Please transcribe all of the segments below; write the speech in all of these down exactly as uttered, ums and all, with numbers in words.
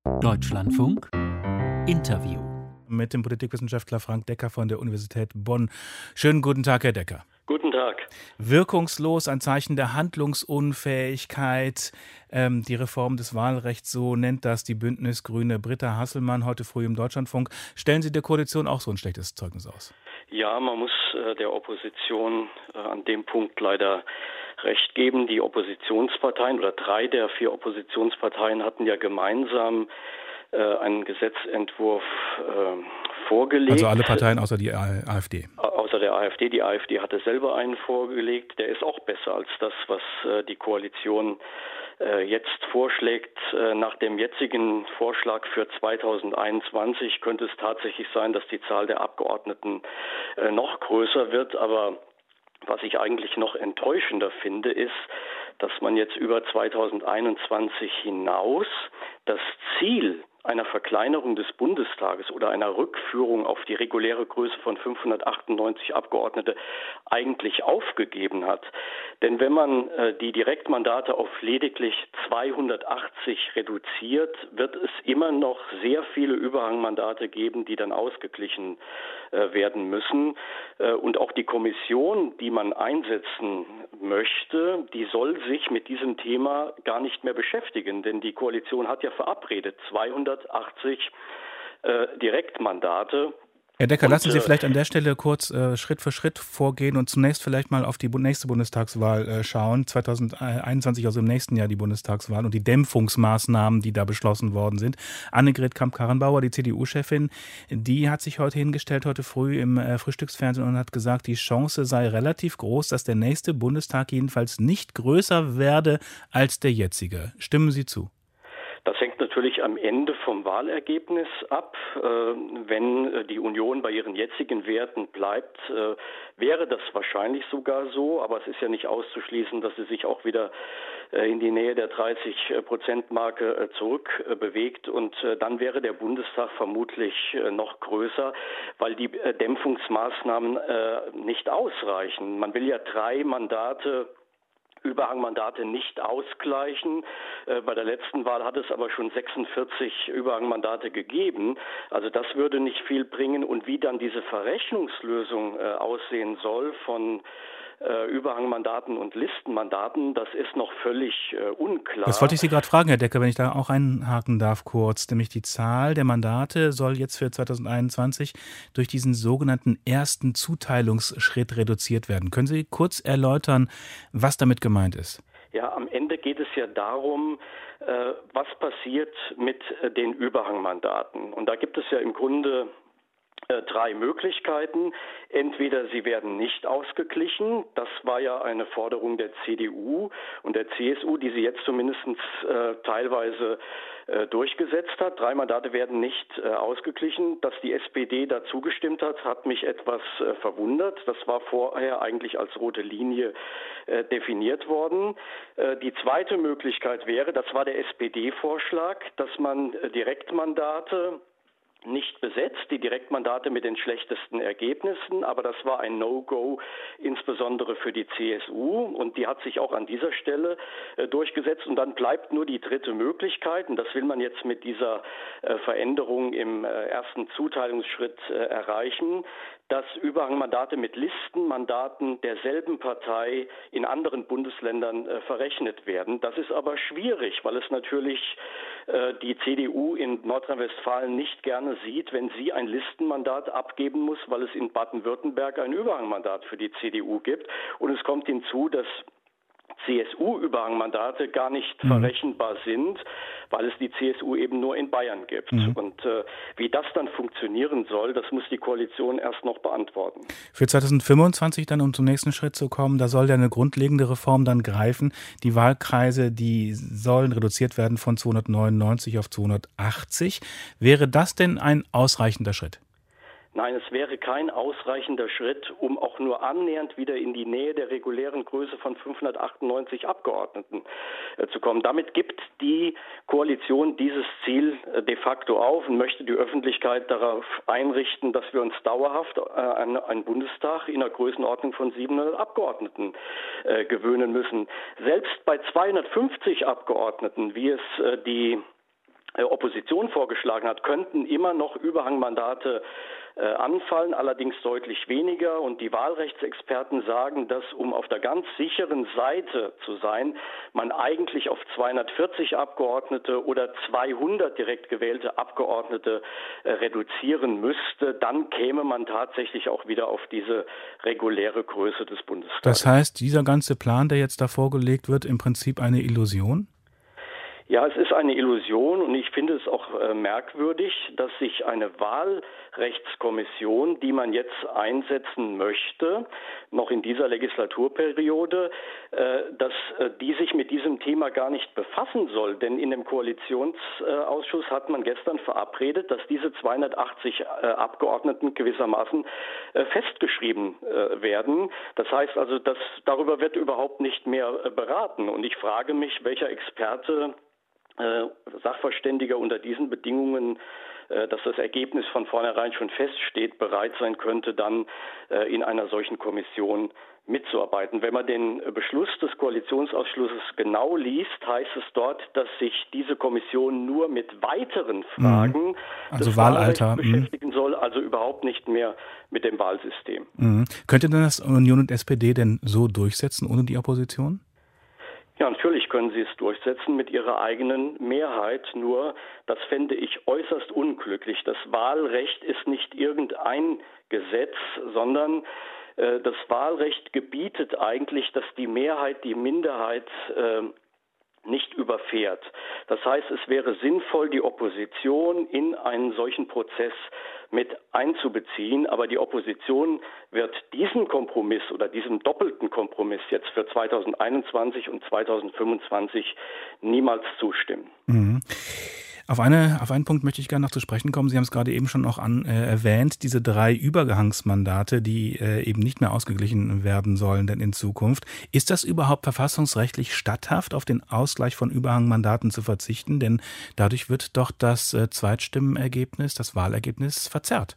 Deutschlandfunk Interview mit dem Politikwissenschaftler Frank Decker von der Universität Bonn. Schönen guten Tag, Herr Decker. Guten Tag. Wirkungslos, ein Zeichen der Handlungsunfähigkeit. Ähm, die Reform des Wahlrechts, so nennt das die Bündnisgrüne Britta Hasselmann heute früh im Deutschlandfunk. Stellen Sie der Koalition auch so ein schlechtes Zeugnis aus? Ja, man muss äh, der Opposition äh, an dem Punkt leider recht geben. Die Oppositionsparteien oder drei der vier Oppositionsparteien hatten ja gemeinsam äh, einen Gesetzentwurf äh, vorgelegt. Also alle Parteien außer die AfD. Außer der AfD. Die AfD hatte selber einen vorgelegt. Der ist auch besser als das, was äh, die Koalition äh, jetzt vorschlägt. Äh, nach dem jetzigen Vorschlag für zweitausendeinundzwanzig könnte es tatsächlich sein, dass die Zahl der Abgeordneten äh, noch größer wird. Aber was ich eigentlich noch enttäuschender finde, ist, dass man jetzt über zweitausendeinundzwanzig hinaus das Ziel einer Verkleinerung des Bundestages oder einer Rückführung auf die reguläre Größe von fünfhundertachtundneunzig Abgeordnete eigentlich aufgegeben hat. Denn wenn man äh, die Direktmandate auf lediglich zweihundertachtzig reduziert, wird es immer noch sehr viele Überhangmandate geben, die dann ausgeglichen äh, werden müssen. Äh, und auch die Kommission, die man einsetzen möchte, die soll sich mit diesem Thema gar nicht mehr beschäftigen, denn die Koalition hat ja verabredet, zweihundertachtzig äh, Direktmandate. Herr Decker, und, lassen Sie äh, vielleicht an der Stelle kurz äh, Schritt für Schritt vorgehen und zunächst vielleicht mal auf die nächste Bundestagswahl äh, schauen. zweitausendeinundzwanzig, also im nächsten Jahr die Bundestagswahl und die Dämpfungsmaßnahmen, die da beschlossen worden sind. Annegret Kramp-Karrenbauer, die C D U-Chefin, die hat sich heute hingestellt, heute früh im äh, Frühstücksfernsehen und hat gesagt, die Chance sei relativ groß, dass der nächste Bundestag jedenfalls nicht größer werde als der jetzige. Stimmen Sie zu? Das hängt natürlich am Ende vom Wahlergebnis ab. Äh, wenn die Union bei ihren jetzigen Werten bleibt, äh, wäre das wahrscheinlich sogar so. Aber es ist ja nicht auszuschließen, dass sie sich auch wieder äh, in die Nähe der dreißig Prozent Marke äh, zurückbewegt. Und äh, dann wäre der Bundestag vermutlich äh, noch größer, weil die äh, Dämpfungsmaßnahmen äh, nicht ausreichen. Man will ja drei Mandate Überhangmandate nicht ausgleichen. Äh, bei der letzten Wahl hat es aber schon sechsundvierzig Überhangmandate gegeben. Also das würde nicht viel bringen. Und wie dann diese Verrechnungslösung äh, aussehen soll von äh, Überhangmandaten und Listenmandaten, das ist noch völlig äh, unklar. Das wollte ich Sie gerade fragen, Herr Decker, wenn ich da auch einhaken darf kurz. Nämlich die Zahl der Mandate soll jetzt für zweitausendeinundzwanzig durch diesen sogenannten ersten Zuteilungsschritt reduziert werden. Können Sie kurz erläutern, was damit gemeint ist? Ja, am Ende geht es ja darum, äh, was passiert mit äh, den Überhangmandaten. Und da gibt es ja im Grunde Äh, drei Möglichkeiten. Entweder sie werden nicht ausgeglichen. Das war ja eine Forderung der C D U und der C S U, die sie jetzt zumindest äh, teilweise äh, durchgesetzt hat. Drei Mandate werden nicht äh, ausgeglichen. Dass die S P D da zugestimmt hat, hat mich etwas äh, verwundert. Das war vorher eigentlich als rote Linie äh, definiert worden. Äh, die zweite Möglichkeit wäre, das war der S P D-Vorschlag, dass man äh, Direktmandate nicht besetzt, die Direktmandate mit den schlechtesten Ergebnissen, aber das war ein No-Go, insbesondere für die C S U, und die hat sich auch an dieser Stelle äh, durchgesetzt. Und dann bleibt nur die dritte Möglichkeit, und das will man jetzt mit dieser äh, Veränderung im äh, ersten Zuteilungsschritt äh, erreichen, dass Überhangmandate mit Listenmandaten derselben Partei in anderen Bundesländern äh, verrechnet werden. Das ist aber schwierig, weil es natürlich äh, die C D U in Nordrhein-Westfalen nicht gerne sieht, wenn sie ein Listenmandat abgeben muss, weil es in Baden-Württemberg ein Überhangmandat für die C D U gibt. Und es kommt hinzu, dass C S U-Überhangmandate gar nicht mhm. verrechenbar sind, weil es die C S U eben nur in Bayern gibt. Mhm. Und äh, wie das dann funktionieren soll, das muss die Koalition erst noch beantworten. Für zweitausendfünfundzwanzig dann, um zum nächsten Schritt zu kommen, da soll ja eine grundlegende Reform dann greifen. Die Wahlkreise, die sollen reduziert werden von zweihundertneunundneunzig auf zweihundertachtzig. Wäre das denn ein ausreichender Schritt? Nein, es wäre kein ausreichender Schritt, um auch nur annähernd wieder in die Nähe der regulären Größe von fünfhundertachtundneunzig Abgeordneten äh, zu kommen. Damit gibt die Koalition dieses Ziel äh, de facto auf und möchte die Öffentlichkeit darauf einrichten, dass wir uns dauerhaft äh, an einen Bundestag in einer Größenordnung von siebenhundert Abgeordneten äh, gewöhnen müssen. Selbst bei zweihundertfünfzig Abgeordneten, wie es äh, die Opposition vorgeschlagen hat, könnten immer noch Überhangmandate äh, anfallen, allerdings deutlich weniger. Und die Wahlrechtsexperten sagen, dass, um auf der ganz sicheren Seite zu sein, man eigentlich auf zweihundertvierzig Abgeordnete oder zweihundert direkt gewählte Abgeordnete äh, reduzieren müsste. Dann käme man tatsächlich auch wieder auf diese reguläre Größe des Bundestages. Das heißt, dieser ganze Plan, der jetzt da vorgelegt wird, im Prinzip eine Illusion? Ja, es ist eine Illusion und ich finde es auch äh, merkwürdig, dass sich eine Wahlrechtskommission, die man jetzt einsetzen möchte, noch in dieser Legislaturperiode, äh, dass äh, die sich mit diesem Thema gar nicht befassen soll. Denn in dem Koalitionsausschuss äh, hat man gestern verabredet, dass diese zweihundertachtzig äh, Abgeordneten gewissermaßen äh, festgeschrieben äh, werden. Das heißt also, dass darüber wird überhaupt nicht mehr äh, beraten. Und ich frage mich, welcher Experte Äh, Sachverständiger unter diesen Bedingungen, äh, dass das Ergebnis von vornherein schon feststeht, bereit sein könnte, dann äh, in einer solchen Kommission mitzuarbeiten. Wenn man den Beschluss des Koalitionsausschusses genau liest, heißt es dort, dass sich diese Kommission nur mit weiteren Fragen also des Wahlalter Wahlrechts beschäftigen soll, also überhaupt nicht mehr mit dem Wahlsystem. Mhm. Könnte denn das Union und S P D denn so durchsetzen ohne die Opposition? Ja, natürlich können sie es durchsetzen mit ihrer eigenen Mehrheit, nur das fände ich äußerst unglücklich. Das Wahlrecht ist nicht irgendein Gesetz, sondern äh, das Wahlrecht gebietet eigentlich, dass die Mehrheit die Minderheit äh, nicht überfährt. Das heißt, es wäre sinnvoll, die Opposition in einen solchen Prozess mit einzubeziehen, aber die Opposition wird diesen Kompromiss oder diesem doppelten Kompromiss jetzt für zweitausendeinundzwanzig und zweitausendfünfundzwanzig niemals zustimmen. Mhm. Auf, eine, auf einen Punkt möchte ich gerne noch zu sprechen kommen. Sie haben es gerade eben schon auch an, äh, erwähnt, diese drei Übergangsmandate, die äh, eben nicht mehr ausgeglichen werden sollen denn in Zukunft. Ist das überhaupt verfassungsrechtlich statthaft, auf den Ausgleich von Überhangmandaten zu verzichten? Denn dadurch wird doch das äh, Zweitstimmenergebnis, das Wahlergebnis verzerrt.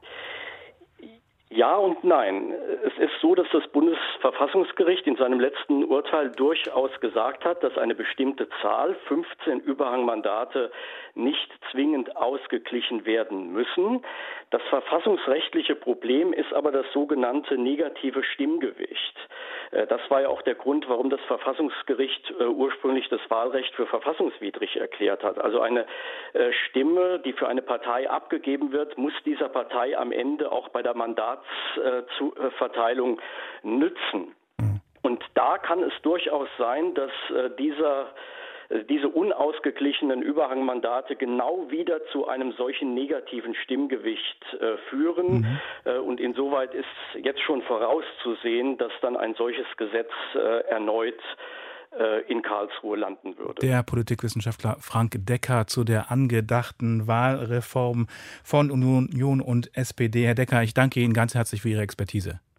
Ja und nein. Es ist so, dass das Bundesverfassungsgericht in seinem letzten Urteil durchaus gesagt hat, dass eine bestimmte Zahl, fünfzehn Überhangmandate, nicht zwingend ausgeglichen werden müssen. Das verfassungsrechtliche Problem ist aber das sogenannte negative Stimmgewicht. Das war ja auch der Grund, warum das Verfassungsgericht ursprünglich das Wahlrecht für verfassungswidrig erklärt hat. Also eine Stimme, die für eine Partei abgegeben wird, muss dieser Partei am Ende auch bei der Mandatsverteilung nützen. Und da kann es durchaus sein, dass dieser diese unausgeglichenen Überhangmandate genau wieder zu einem solchen negativen Stimmgewicht äh, führen. Mhm. Äh, und insoweit ist jetzt schon vorauszusehen, dass dann ein solches Gesetz äh, erneut äh, in Karlsruhe landen würde. Der Politikwissenschaftler Frank Decker zu der angedachten Wahlreform von Union und S P D. Herr Decker, ich danke Ihnen ganz herzlich für Ihre Expertise.